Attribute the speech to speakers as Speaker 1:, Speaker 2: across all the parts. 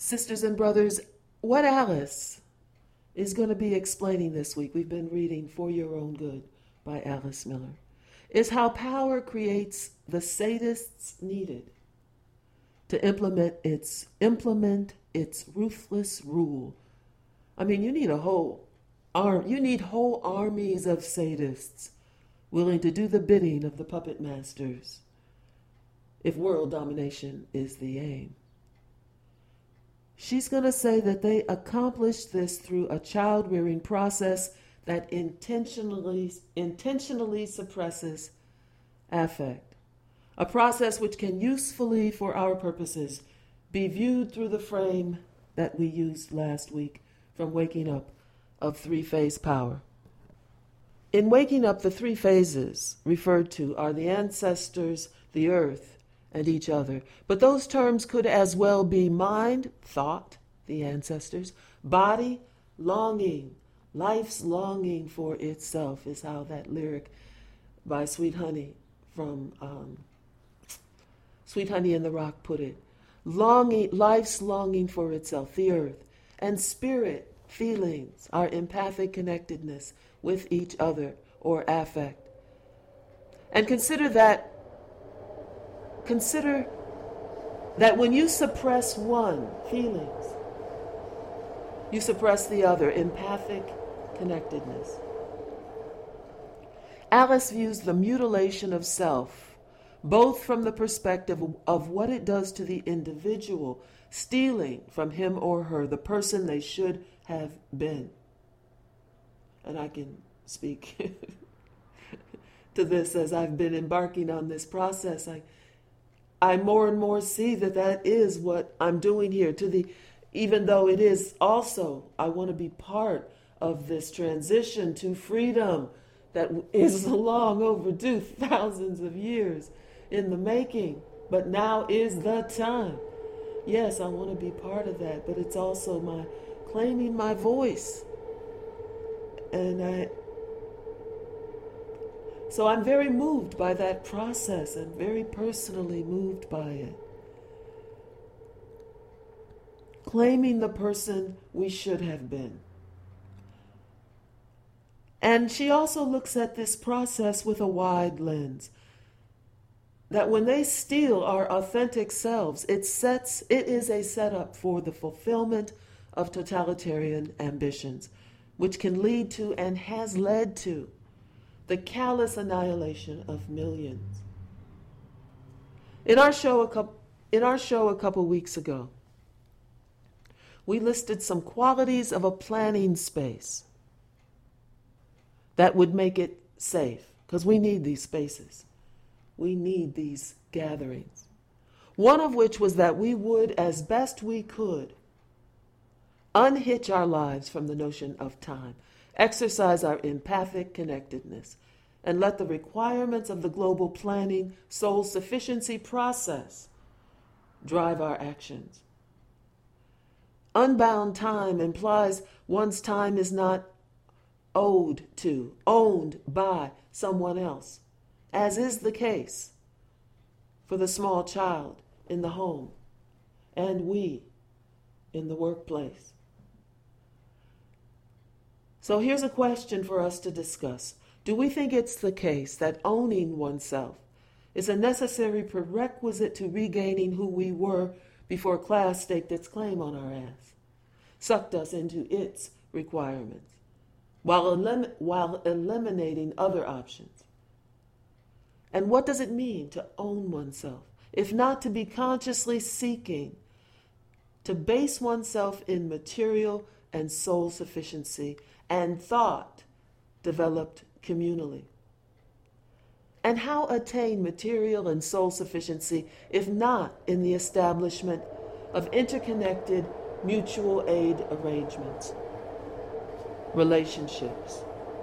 Speaker 1: Sisters and brothers, what Alice is going to be explaining this week, we've been reading For Your Own Good by Alice Miller, is how power creates the sadists needed to implement its ruthless rule. I mean, you need whole armies of sadists willing to do the bidding of the puppet masters if world domination is the aim. She's going to say that they accomplished this through a child-rearing process that intentionally suppresses affect. A process which can usefully, for our purposes, be viewed through the frame that we used last week from Waking Up of three-phase power. In Waking Up, the three phases referred to are the ancestors, the earth, and each other. But those terms could as well be mind, thought, the ancestors, body, longing. Life's longing for itself is how that lyric by Sweet Honey from Sweet Honey and the Rock put it. Longing, life's longing for itself, the earth. And spirit, feelings, our empathic connectedness with each other or affect. And consider that when you suppress one, feelings, you suppress the other, empathic connectedness. Alice views the mutilation of self both from the perspective of what it does to the individual, stealing from him or her the person they should have been. And I can speak to this as I've been embarking on this process. I more and more see that is what I'm doing here, even though it is also, I want to be part of this transition to freedom that is long overdue, thousands of years in the making, but now is the time. Yes, I want to be part of that, but it's also my claiming my voice. So I'm very moved by that process and very personally moved by it. Claiming the person we should have been. And she also looks at this process with a wide lens. That when they steal our authentic selves, it is a setup for the fulfillment of totalitarian ambitions, which can lead to and has led to the callous annihilation of millions. In our show a couple weeks ago, we listed some qualities of a planning space that would make it safe, because we need these spaces. We need these gatherings. One of which was that we would, as best we could, unhitch our lives from the notion of time, exercise our empathic connectedness, and let the requirements of the global planning soul sufficiency process drive our actions. Unbound time implies one's time is not owned by someone else, as is the case for the small child in the home and we in the workplace. So here's a question for us to discuss. Do we think it's the case that owning oneself is a necessary prerequisite to regaining who we were before class staked its claim on our ass, sucked us into its requirements, while eliminating other options? And what does it mean to own oneself, if not to be consciously seeking to base oneself in material and soul sufficiency and thought developed communally? And how attain material and soul sufficiency if not in the establishment of interconnected mutual aid arrangements, relationships?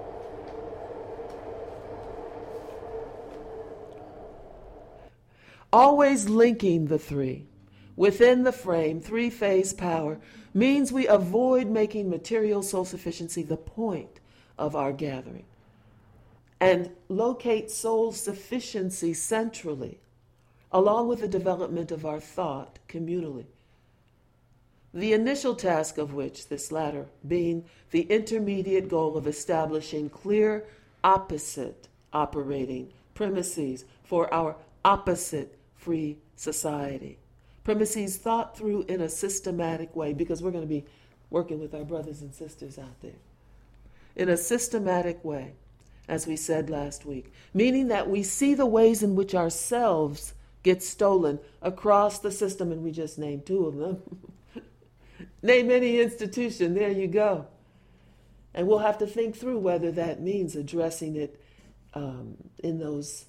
Speaker 1: Always linking the three within the frame, three-phase power, means we avoid making material soul sufficiency the point of our gathering and locate soul sufficiency centrally, along with the development of our thought communally. The initial task of which, this latter, being the intermediate goal of establishing clear opposite operating premises for our opposite free society. Premises thought through in a systematic way, because we're going to be working with our brothers and sisters out there. In a systematic way, as we said last week, meaning that we see the ways in which ourselves get stolen across the system, and we just named two of them. Name any institution, there you go. And we'll have to think through whether that means addressing it in those,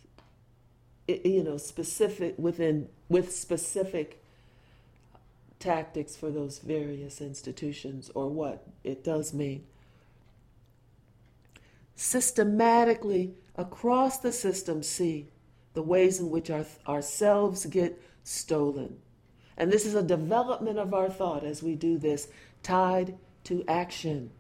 Speaker 1: specific with specific tactics for those various institutions, or what it does mean. Systematically across the system, see the ways in which ourselves get stolen. And this is a development of our thought as we do this, tied to action.